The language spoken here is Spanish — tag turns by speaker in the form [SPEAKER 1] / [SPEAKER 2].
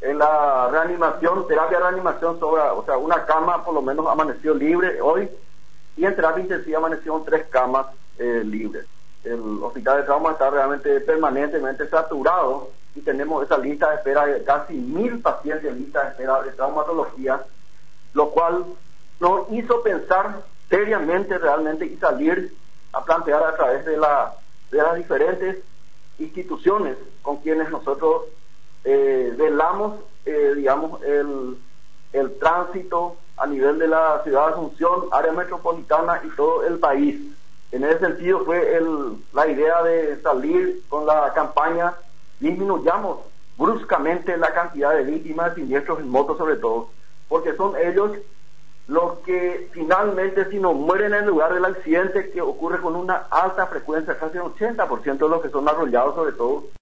[SPEAKER 1] En la reanimación, terapia de reanimación sobra, o sea, una cama por lo menos amaneció libre hoy, y en terapia intensiva amanecieron 3 camas libres. El hospital de trauma está realmente permanentemente saturado y tenemos esa lista de espera de casi 1000 pacientes en lista de espera de traumatología, lo cual nos hizo pensar seriamente realmente y salir a plantear a través de las diferentes instituciones con quienes nosotros velamos, digamos, el tránsito a nivel de la ciudad de Asunción, área metropolitana y todo el país. En ese sentido fue la idea de salir con la campaña Disminuyamos bruscamente la cantidad de víctimas de siniestros en moto, sobre todo, porque son ellos los que finalmente, si no mueren en el lugar del accidente, que ocurre con una alta frecuencia, casi un 80% de los que son arrollados sobre todo,